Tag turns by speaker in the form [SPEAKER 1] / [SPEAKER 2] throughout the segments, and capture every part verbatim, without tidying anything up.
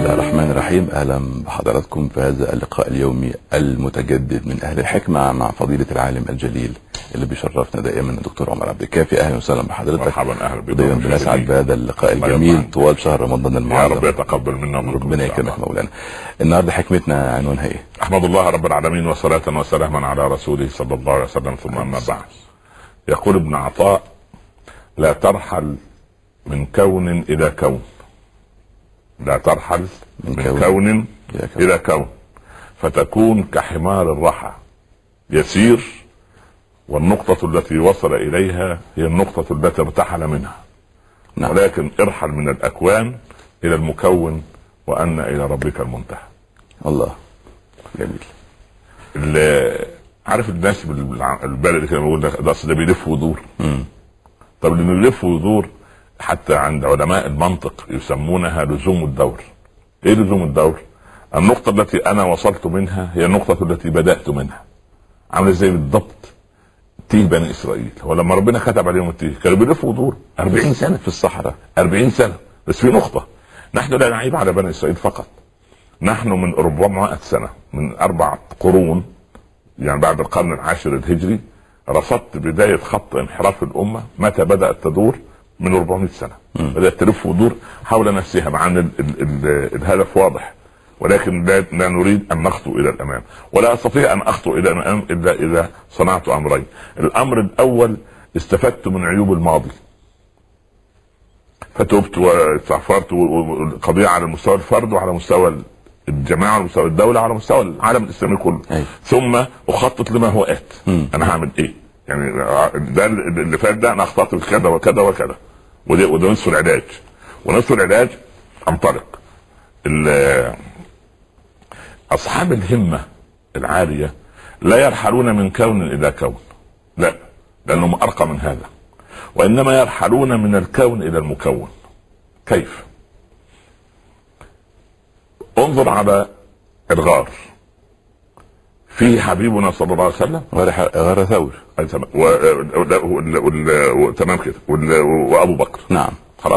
[SPEAKER 1] الله الرحمن الرحيم. اهلا بحضراتكم في هذا اللقاء اليومي المتجدد من اهل الحكمه مع فضيله العالم الجليل اللي بيشرفنا دائما الدكتور عمر عبد الكافي. اهلا وسهلا بحضرتك.
[SPEAKER 2] مرحبا، اهلا بك.
[SPEAKER 1] دايما بنسعد بهذا اللقاء الجميل طوال شهر رمضان المعظم.
[SPEAKER 2] يا رب يتقبل منا
[SPEAKER 1] ربنا يكرمك مولانا. النهارده حكمتنا عنوانها ايه؟
[SPEAKER 2] احمد الله رب العالمين وصلاة وسلاما على رسوله صلى الله عليه وسلم، ثم اما بعد. يقول ابن عطاء: لا ترحل من كون الى كون، لا ترحل من, من كون, كون الى كون. الى كون فتكون كحمار الرحى يسير، والنقطة التي وصل اليها هي النقطة التي ارتحل منها. نعم. ولكن ارحل من الاكوان الى المكون، وان الى ربك المنتهى.
[SPEAKER 1] الله جميل.
[SPEAKER 2] عارف الناس بالبلد كده بيقول لك ده ده بيلف ويدور. طب اللي بيلف ويدور حتى عند علماء المنطق يسمونها لزوم الدور. ايه لزوم الدور؟ النقطة التي انا وصلت منها هي النقطة التي بدأت منها. عامله زي بالضبط تيه بني اسرائيل، ولما ربنا كتب عليهم التيه كانوا بيلفوا ودور أربعين سنة في الصحراء، أربعين سنة بس في نقطة. نحن لا نعيب على بني اسرائيل فقط، نحن من أربعمائة سنة، من اربع قرون، يعني بعد القرن العاشر الهجري رصدت بداية خط انحراف الامة. متى بدأت تدور؟ من أربعمائة سنة. م. بدأت تلف ودور حول نفسها، مع ان ال ال ال الهدف واضح، ولكن لا, لا نريد ان نخطو الى الامام، ولا استطيع ان اخطو الى الامام الا اذا صنعت امرين. الامر الاول: استفدت من عيوب الماضي فتوبت واستغفرت، والقضيه على مستوى الفرد وعلى مستوى الجماعه وعلى مستوى الدوله وعلى مستوى العالم الاسلامي كله. أي. ثم اخطط لما هو ات. م. انا هعمل ايه؟ يعني ده اللي فات ده انا اخطط كذا وكذا وكذا، وده, وده نصف العلاج. ونصف العلاج انطلق. اصحاب الهمة العالية لا يرحلون من كون الى كون، لا، لانهم ارقى من هذا، وانما يرحلون من الكون الى المكون. كيف؟ انظر على الغار، فيه حبيبنا صلى الله عليه وسلم،
[SPEAKER 1] غار ثور،
[SPEAKER 2] تمام كده، وابو بكر.
[SPEAKER 1] نعم.
[SPEAKER 2] خلاص.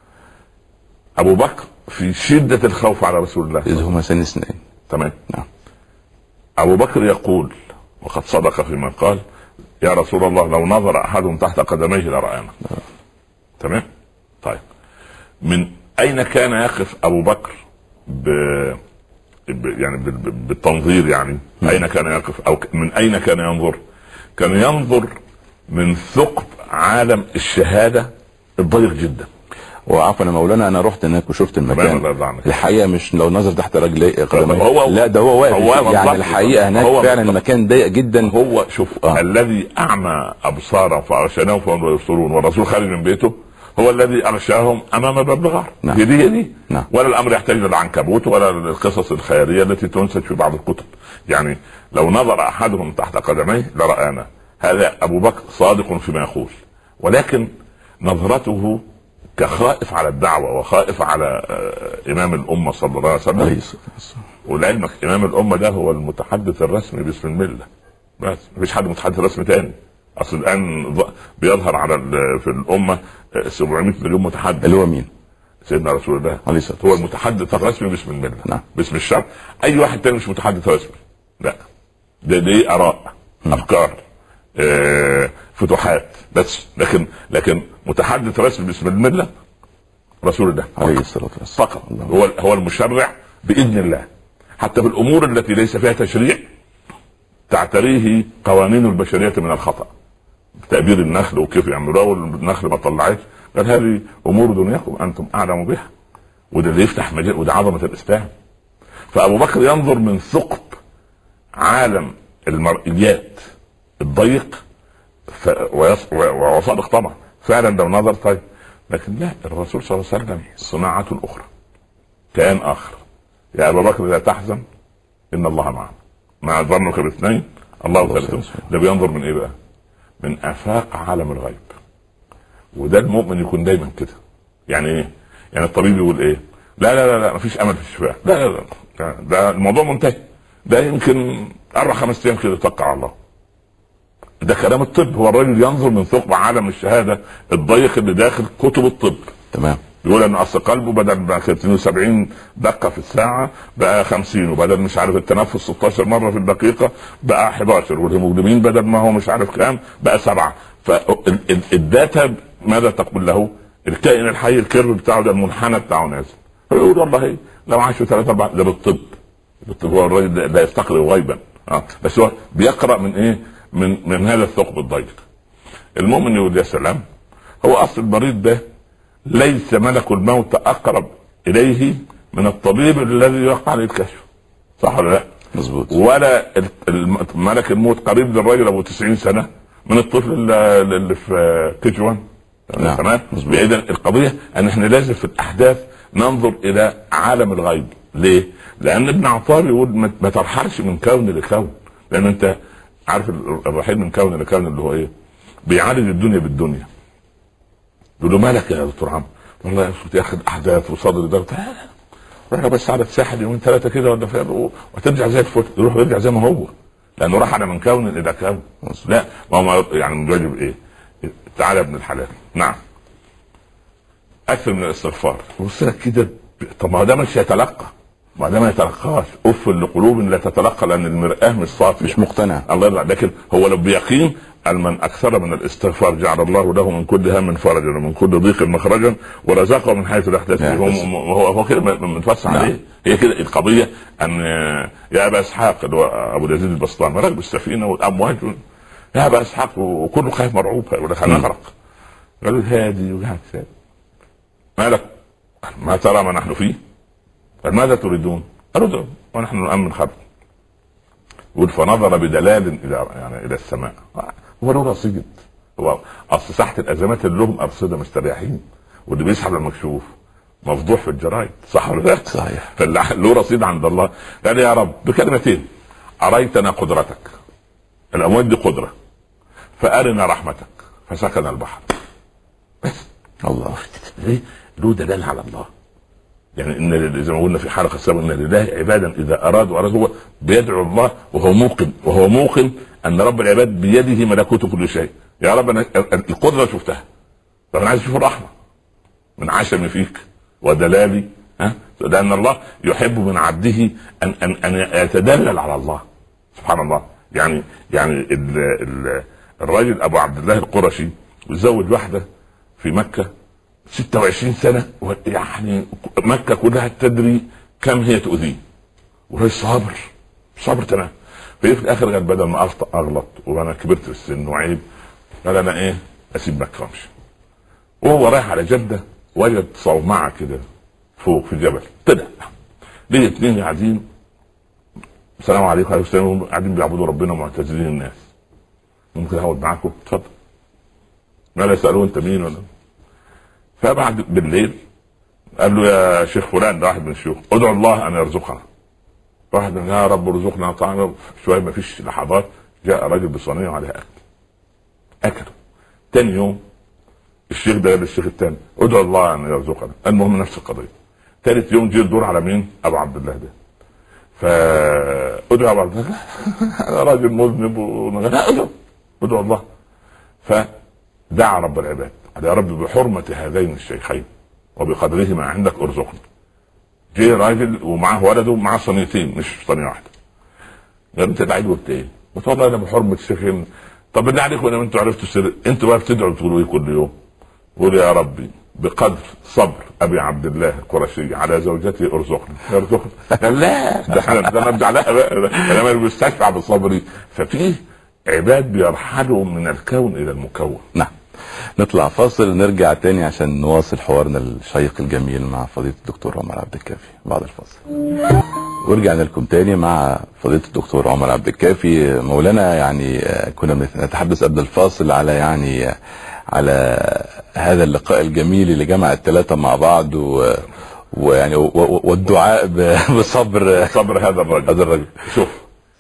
[SPEAKER 2] ابو بكر في شدة الخوف على رسول الله
[SPEAKER 1] إذ هما سن اثنين.
[SPEAKER 2] تمام.
[SPEAKER 1] نعم.
[SPEAKER 2] ابو بكر يقول، وقد صدق فيما قال: يا رسول الله لو نظر احد تحت قدميه لرآنا. تمام. طيب، من اين كان يقف ابو بكر ب... ب... يعني ب... ب... بالتنظير؟ يعني م. اين كان يقف، او من اين كان ينظر؟ كان ينظر من ثقب عالم الشهادة الضيق جدا.
[SPEAKER 1] وعفوا يا مولانا، انا رحت هناك وشفت المكان الحقيقه، مش لو نظر تحت رجلي قدمي، لا ده هو واقف يعني الحقيقه هناك فعلا المكان ضيق جدا.
[SPEAKER 2] هو شوف آه. الذي اعمى ابصارهم فاغشيناهم فهم لا يبصرون، والرسول خارج من بيته هو الذي اغشاهم امام باب الغار.
[SPEAKER 1] نعم.
[SPEAKER 2] هي دي دي
[SPEAKER 1] نعم.
[SPEAKER 2] ولا الامر يحتاج للعنكبوت ولا القصص الخياليه التي تنسج في بعض الكتب. يعني لو نظر احدهم تحت قدميه لرآنا. هذا ابو بكر صادق فيما يقول، ولكن نظرته كخائف على الدعوة وخائف على إمام الأمة صلى الله عليه وسلم. ولعلمك إمام الأمة ده هو المتحدث الرسمي باسم الملة، بس مفيش حد متحدث رسمي تاني. أصل الآن بيظهر على في الأمة سبعمائة مليون متحدث.
[SPEAKER 1] اللي هو مين؟
[SPEAKER 2] سيدنا رسول الله هو المتحدث الرسمي باسم الملة.
[SPEAKER 1] نعم.
[SPEAKER 2] باسم الشعب. أي واحد تاني مش متحدث رسمي، لا، ده دي آراء، م. أفكار، آه، فتوحات بس. لكن لكن متحدث رسمي باسم الملة رسول الله
[SPEAKER 1] عليه الصلاة والسلام
[SPEAKER 2] فقط. هو هو المشرع بإذن الله، حتى في الأمور التي ليس فيها تشريع تعتريه قوانين البشرية من الخطأ. تأبير النخل وكيف يعملوها، والنخل ما طلعتش، قال هذه أمور دنياكم أنتم أعلم بها. وده اللي يفتح مجال، وده عظمة الإسلام. فأبو بكر ينظر من ثقب عالم المرئيات الضيق ف... وصادق طبعا فعلا لو نظر. طيب، لكن لا، الرسول صلى الله عليه وسلم صناعة أخرى، كان آخر. يا أبا بكر لا تحزن إن الله معنا، مع ظنك باثنين الله ثالثهم. ده بينظر من إيه بقى؟ من آفاق عالم الغيب. وده المؤمن يكون دايما كده. يعني إيه؟ يعني الطبيب يقول إيه؟ لا لا لا لا مفيش أمل في الشفاء، لا لا لا ده الموضوع منتهي، ده يمكن أربع خمس أيام كده توكل على الله. ده كلام الطب. هو الرجل ينظر من ثقب عالم الشهادة الضيق اللي داخل كتب الطب.
[SPEAKER 1] تمام.
[SPEAKER 2] يقول ان اصل قلبه بدل ما كان اثنين وسبعين دقه في الساعه بقى خمسين، وبدل مش عارف التنفس ستاشر مره في الدقيقه بقى احداشر، والهيموجلوبين بدل ما هو مش عارف كام بقى سبعه. فالداتا ماذا تقول له؟ الكائن الحي الكيرف بتاعه ده المنحنى بتاعه نازل. يقول والله لو عاشوا ثلاثة أربعة ده بالطب. بالطب هو الراجل لا يفتقر غيبا اه بس هو بيقرأ من ايه؟ من من هذا الثقب الضيق. المؤمن يقول يا سلام، هو اصل المريض ده ليس ملك الموت اقرب اليه من الطبيب الذي يقع عليه الكشف، صح ولا لا؟
[SPEAKER 1] مظبوط.
[SPEAKER 2] ولا ملك الموت قريب للراجل ابو تسعين سنه من الطفل اللي في كي واحد.
[SPEAKER 1] نعم.
[SPEAKER 2] تمام. اذا القضيه ان احنا لازم في الاحداث ننظر الى عالم الغيب. ليه؟ لان ابن عطار يقول ما ترحلش من كون لكون، لان انت عارف الرحيل من كون لكون اللي هو ايه؟ بيعالج الدنيا بالدنيا. يقول له مالك يا دكتور عمرو؟ والله يا اخي احداث وصدري ضغط، روح بس على الساحل يومين ثلاثه كده ولا فين وترجع زي الفل. يروح ويرجع زي ما هو، لانه راح على من كون الى كون. لا ما هو يعني من واجب ايه؟ تعالى ابن الحلال. نعم اكثر من الاستغفار. بص لك كده، طب ما ده مش يتلقى، ما ده ما يتلقاش. اف لقلوب لا تتلقى لان المرآة مش صافي،
[SPEAKER 1] مش مقتنع.
[SPEAKER 2] الله يرضى. لكن هو لو بيقين من اكثر من الاستغفار جعل الله له من كل هم فرجا ومن كل ضيق مخرجا ورزقه من حيث لا يحتسب. هو هو, هو كده متوسع عليه. هي كده القضيه. ان يا ابا اسحاق ابو اليزيد البسطامي راكب السفينه والامواج، يا ابا اسحاق وكله خايف مرعوب ولا خلينا نغرق. قالوا هادي وقاعد ثابت. مالك؟ ما ترى ما نحن فيه؟ قال ماذا تريدون؟ قالوا ونحن نؤمن خبر. يقول فنظر بدلال الى يعني الى السماء. هو له رصيد. هو اصل ساحه الازمات اللي لهم ارصده مستريحين، واللي بيسحب المكشوف مفضوح في الجرايد، صح ولا لا؟
[SPEAKER 1] صحيح.
[SPEAKER 2] فله رصيد عند الله. قال يا رب بكلمتين، اريتنا قدرتك، الاموات دي قدره، فارنا رحمتك، فسكن البحر. بس
[SPEAKER 1] الله
[SPEAKER 2] ليه؟ له دلال على الله. يعني ان زي ما قلنا في حلقه سابقه ان لله عبادا اذا ارادوا اراد هو بيدعو الله وهو موقن وهو موقن ان رب العباد بيده ملكوت كل شيء. يا رب انا القدره شفتها، طب انا عايز اشوف الرحمه من عشم فيك ودلالي. ها؟ لان الله يحب من عبده ان ان ان يتدلل على الله سبحان الله. يعني يعني ال ال الراجل ابو عبد الله القرشي وزوج واحده في مكه ستة وعشرين سنة، يعني مكة كلها تدري كم هي تؤذيه، وهي صابر صابر تمام. في الاخر قال بدل ما اغلط وانا كبرت في السن وعيب، قال انا ايه اسيب مكة وامشي. وهو رايح على جدة وجد صومعة كده فوق في الجبل، طلع ليه اتنين قاعدين السلام عليكم وعليكم السلام قاعدين بيعبدوا ربنا معتزلين الناس. ممكن اقعد معاكم؟ اتفضل. ما لا يسألوا انت مين ولا. فبعد بالليل قال له يا شيخ فلان، ده واحد من الشيوخ، ادعو الله ان يرزقنا. واحد من يا رب ارزقنا طعام. شويه ما فيش لحظات جاء راجل بصينيه عليها اكل اكل. تاني يوم الشيخ ده قال للشيخ الثاني ادعو الله ان يرزقنا. المهم نفس القضيه. ثالث يوم جه الدور على مين؟ ابو عبد الله ده. فادعو ابو عبد الله انا راجل مذنب ادعو ادعو الله. فدعا رب العباد يا رب بحرمة هذين الشيخين وبقدرهما عندك ارزقني. جه راجل ومعاه ولده ومعاه صينيتين مش صينيه واحده. قال انت داعي قلت ايه؟ قلت والله انا بحرمة الشيخين. طب بالله عليكم لما انتوا عرفتوا السر انتوا بقى بتدعوا تقولوا ايه كل يوم؟ قولوا يا ربي بقدر صبر ابي عبد الله القرشي على زوجته ارزقني ارزقني. قال لا ده احنا ده نرجع لها بقى، انا بستشفع بصبري. ففيه عباد بيرحلوا من الكون الى المكون.
[SPEAKER 1] نعم. نطلع فاصل ونرجع تاني عشان نواصل حوارنا الشيق الجميل مع فضيلة الدكتور عمر عبد الكافي بعد الفاصل. ورجعنا لكم تاني مع فضيلة الدكتور عمر عبد الكافي. مولانا يعني كنا نتحدث قبل الفاصل على يعني على هذا اللقاء الجميل اللي جمع الثلاثة مع بعض و ويعني والدعاء بصبر
[SPEAKER 2] صبر هذا الرجل.
[SPEAKER 1] هذا الرجل
[SPEAKER 2] شوف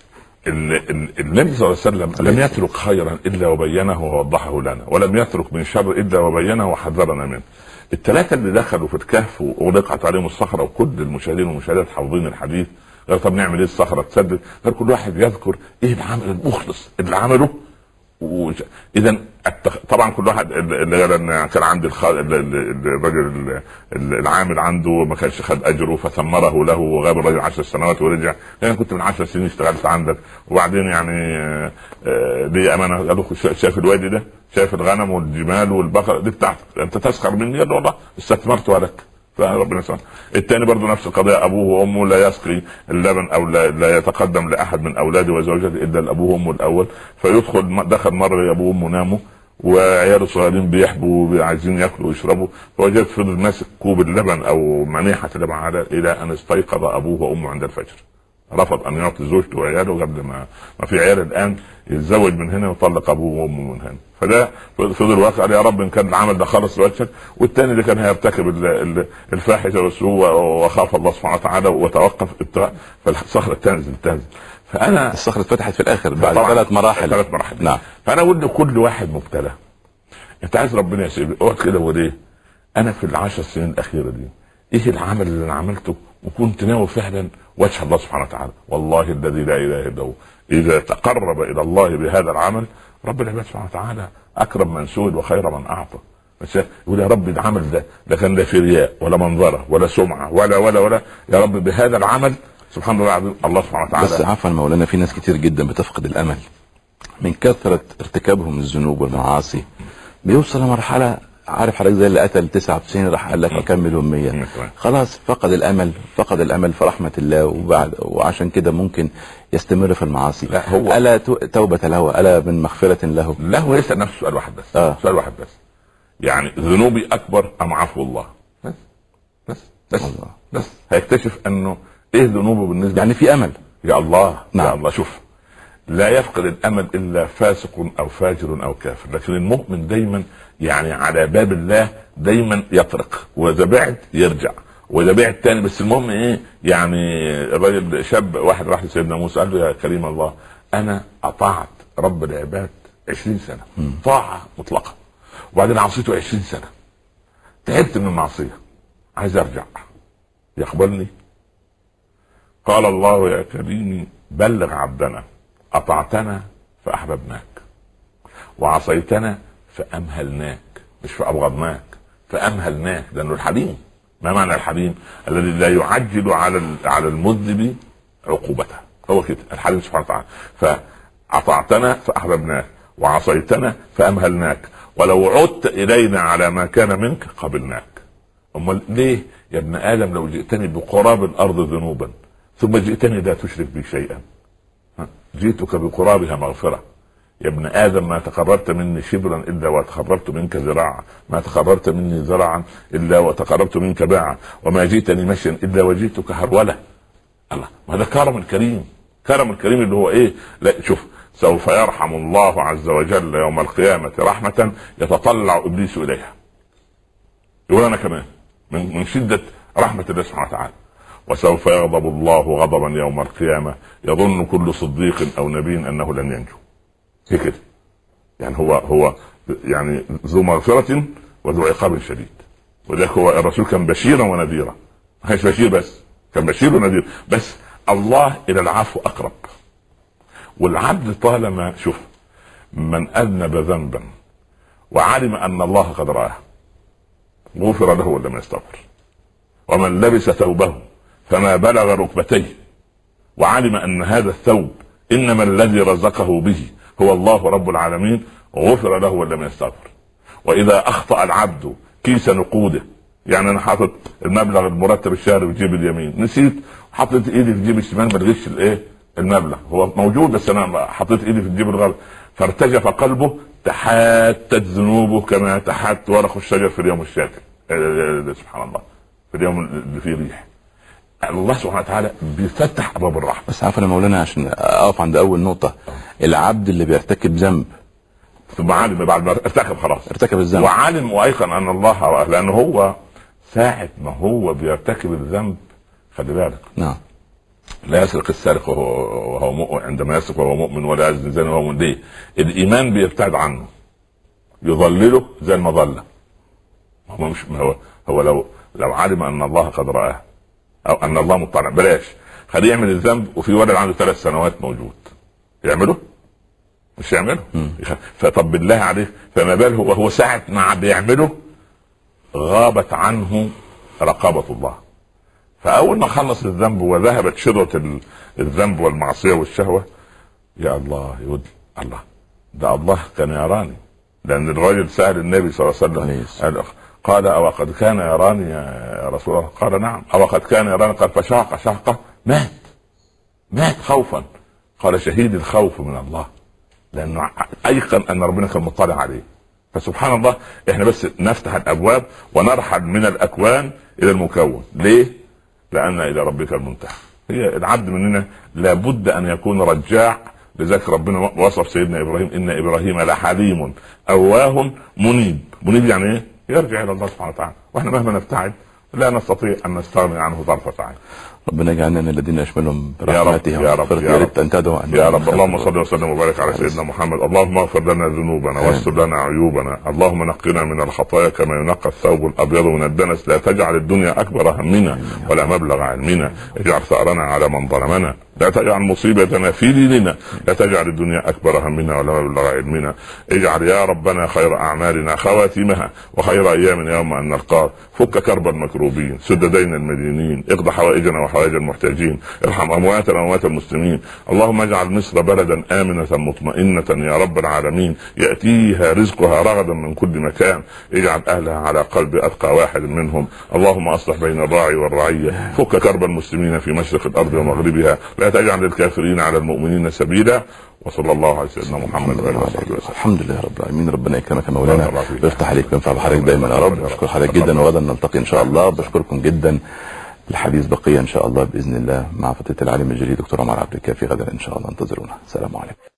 [SPEAKER 2] النبي صلى الله عليه وسلم لم يترك خيرا الا وبينه ووضحه لنا، ولم يترك من شر الا وبينه وحذرنا منه. الثلاثه اللي دخلوا في الكهف واغلقت عليهم الصخره، وكل المشاهدين والمشاهدات حافظين الحديث، قال طب نعمل ايه الصخره تسدد؟ قال كل واحد يذكر ايه العمل المخلص اللي عمله اذا طبعا كل واحد اللي كان عندي الرجل العامل عنده ما كانش خد اجره فثمره له وغاب الرجل عشر سنوات ورجع. انا كنت من عشر سنين اشتغلت عندك وبعدين يعني لي امانه قالوا شايف الوادي ده، شايف الغنم والجمال والبقر دي بتاعتك انت تسخر مني؟ قال والله استثمرتها لك فربنا سبحانه. الثاني برضه نفس القضيه، ابوه وامه لا يسقي اللبن او لا, لا يتقدم لاحد من اولاده وزوجته الا لابوه وامه الاول، فيدخل دخل مره ابوه وامه ناموا وعياله صغيرين بيحبوا عايزين ياكلوا ويشربوا، فوجدت فضل ماسك كوب اللبن او منيحه اللبن على الى ان استيقظ ابوه وامه عند الفجر. رفض ان يعطي زوجته وعياله قبل ما ما في عيال الان يتزوج من هنا ويطلق ابوه وامه من هنا. فده فضل واقع يا رب ان كان العمل ده خلص لوجهك. والثاني اللي كان هيرتكب الفاحشه والسوء وخاف الله سبحانه وتعالى وتوقف فالصخره تنزل تنزل. فانا
[SPEAKER 1] الصخره اتفتحت في الاخر بعد ثلاث مراحل
[SPEAKER 2] ثلاث مراحل
[SPEAKER 1] نعم.
[SPEAKER 2] فانا اقول لكل واحد مبتلى انت عايز ربنا يسيبك اقعد كده وليه انا في العشر سنين الاخيره دي ايه العمل اللي انا عملته وكنت ناوي فعلا وجه الله سبحانه وتعالى. والله الذي لا اله الا هو اذا تقرب الى الله بهذا العمل رب العباد سبحانه وتعالى اكرم من سود وخير من اعطى. بس يقول يا رب العمل ده لا كان لا في رياء ولا منظره ولا سمعه ولا ولا ولا يا رب بهذا العمل سبحان الله العظيم الله سبحانه وتعالى.
[SPEAKER 1] بس عفوا مولانا في ناس كتير جدا بتفقد الامل من كثره ارتكابهم الذنوب والمعاصي، بيوصل لمرحله عارف حضرتك زي اللي قتل تسعة وتسعين راح قال لك اكملهم مية، خلاص فقد الامل فقد الامل في رحمه الله وبعد وعشان كده ممكن يستمر في المعاصي.
[SPEAKER 2] لا هو
[SPEAKER 1] الا توبه له الا من مغفره له.
[SPEAKER 2] لا هو يسال نفسه سؤال واحد بس
[SPEAKER 1] آه.
[SPEAKER 2] سؤال واحد بس يعني ذنوبي اكبر ام عفو الله؟ بس بس بس, الله. بس هيكتشف انه ايه ذنوبه بالنسبه
[SPEAKER 1] يعني في امل
[SPEAKER 2] يا الله.
[SPEAKER 1] نعم.
[SPEAKER 2] يا الله شوف لا يفقد الامل الا فاسق او فاجر او كافر، لكن المؤمن دايما يعني على باب الله دايما يطرق واذا بعد يرجع واذا بعد تاني. بس المهم ايه يعني الراجل شاب واحد راح لسيدنا موسى قال له يا كريم الله انا اطاعت رب العباد عشرين سنه م. طاعه مطلقه وبعدين عصيته عشرين سنه تعبت من المعصيه عايز ارجع يقبلني؟ قال الله يا كريم بلغ عبدنا اطعتنا فاحببناك وعصيتنا فامهلناك مش فابغضناك فامهلناك لانه الحليم. ما معنى الحليم؟ الذي لا يعجل على على المذنب عقوبته، هو كده الحليم سبحانه وتعالى. فاطعتنا فاحببناك وعصيتنا فامهلناك ولو عدت الينا على ما كان منك قبلناك. امال ليه يا ابن ادم لو جئتني بقراب الارض ذنوبا ثم جئتني لا تشرك بي شيئا جئتك بقرابها مغفرة. يا ابن آدم ما تقربت مني شبرا إلا وتقربت منك ذراعا، ما تقربت مني ذراعا إلا وتقربت منك باعا، وما جئتني مشيا إلا وجئتك هرولة. الله وهذا كرم الكريم. كرم الكريم اللي هو إيه؟ لا شوف سوف يرحم الله عز وجل يوم القيامة رحمة يتطلع إبليس إليها. يقول أنا كمان من, من شدة رحمة الله سبحانه وتعالى. وسوف يغضب الله غضبا يوم القيامة يظن كل صديق أو نبي أنه لن ينجو. هي كده يعني هو هو يعني ذو مغفرة وذو عقاب شديد. وذلك هو الرسول كان بشيرا ونذيرا، ما كانش بشير بس كان بشير ونذير. بس الله إلى العفو أقرب. والعبد طالما شوف من أذنب ذنبا وعلم أن الله قد رآه غفر له ولم يستغفر، ومن لبس ثوبه فما بلغ ركبتيه وعلم أن هذا الثوب إنما الذي رزقه به هو الله رب العالمين غفر له ولم يستغفر. وإذا أخطأ العبد كيس نقوده، يعني أنا حاطط المبلغ المرتب الشهري في جيب اليمين نسيت حطيت إيدي في جيب الشمال ما لقيتش الإيه المبلغ، هو موجود بس أنا حطيت إيدي في الجيب الغلط فارتجف قلبه تحاتت ذنوبه كما تحات ورق الشجر في اليوم الشاتم. سبحان الله في اليوم اللي فيه ريح. الله سبحانه وتعالى بيفتح ابواب الرحمه.
[SPEAKER 1] بس عارف يا مولانا عشان اقف عند اول نقطه، العبد اللي بيرتكب ذنب
[SPEAKER 2] ثم علم بعد ما ارتكب خلاص
[SPEAKER 1] ارتكب الذنب
[SPEAKER 2] وعلم وايقن ان الله، لانه هو ساعه ما هو بيرتكب الذنب خلي بالك
[SPEAKER 1] نعم
[SPEAKER 2] لا يسرق السارق وهو, وهو مؤمن، عندما يسرق وهو مؤمن ولا يزني زاني وهو مؤمن. ليه؟ الايمان بيبتعد عنه يضلله زي المظله. هو مش هو هو لو لو علم ان الله قد رآه او ان الله مطلع بلاش خليه يعمل الذنب وفي ولد عنده ثلاث سنوات موجود يعمله مش يعمله. فطب بالله عليك، فما باله وهو ساعة ما بيعمله غابت عنه رقابة الله. فأول ما خلص الذنب وذهبت شدوة الذنب والمعصية والشهوة، يا الله يقول الله ده الله كان يراني. لأن الرجل سأل النبي صلى الله عليه وسلم قال أو قد كان يراني يا رسول الله؟ قال نعم. أو قد كان يراني؟ قال فشاق شاقة مات مات خوفا. قال شهيد الخوف من الله، لأنه أيقن أن ربنا كان مطلع عليه. فسبحان الله، إحنا بس نفتح الأبواب ونرحل من الأكوان إلى المكون. ليه؟ لأن إلى ربك المنتهى. هي العبد مننا لابد أن يكون رجاع. لذلك ربنا وصف سيدنا إبراهيم إن إبراهيم لحليم أواه منيب. منيب يعني إيه؟ يرجع إلى الله سبحانه وتعالى. وإحنا مهما نبتعد لا نستطيع أن نستغني عنه طرفة عين.
[SPEAKER 1] ربنا يجعلنا من الذين يشملهم
[SPEAKER 2] برحمته
[SPEAKER 1] يا رب يا رب تنتدوا
[SPEAKER 2] يا رب. اللهم صل وسلم وبارك على سيدنا محمد. اللهم اغفر لنا ذنوبنا واستر لنا عيوبنا. اللهم نقنا من الخطايا كما ينقى الثوب الابيض من الدنس. لا تجعل الدنيا اكبر همنا ولا مبلغ علمنا. اجعل ثارنا على من ظلمنا. لا تجعل مصيبتنا في ديننا. لا تجعل الدنيا اكبر همنا ولا مبلغ علمنا. اجعل يا ربنا خير اعمالنا خواتيمها وخير ايامنا يوم ان نلقاك. فك كرب المكروبين، سد دين المدينين، اقض حوائجنا وحوائج المحتاجين، ارحم امواتنا واموات المسلمين. اللهم اجعل مصر بلدا امنه مطمئنه يا رب العالمين، ياتيها رزقها رغدا من كل مكان. اجعل اهلها على قلب اتقى واحد منهم. اللهم اصلح بين الراعي والرعيه. فك كرب المسلمين في مشرق الارض ومغربها. لا تجعل للكافرين على المؤمنين سبيلا. وصلى الله على سيدنا محمد وعلى اله وصحبه وسلم.
[SPEAKER 1] الحمد لله رب العالمين. ربنا يكرمك يا مولانا ويفتح عليك وينفع بحضرتك دايما يا رب. بشكر حضرتك جدا، وغدا نلتقي ان شاء الله. بشكركم جدا. الحديث بقية ان شاء الله باذن الله مع فضيلة العالم الجليل دكتور عمر عبد الكافي غدا ان شاء الله. انتظرونا. السلام عليكم.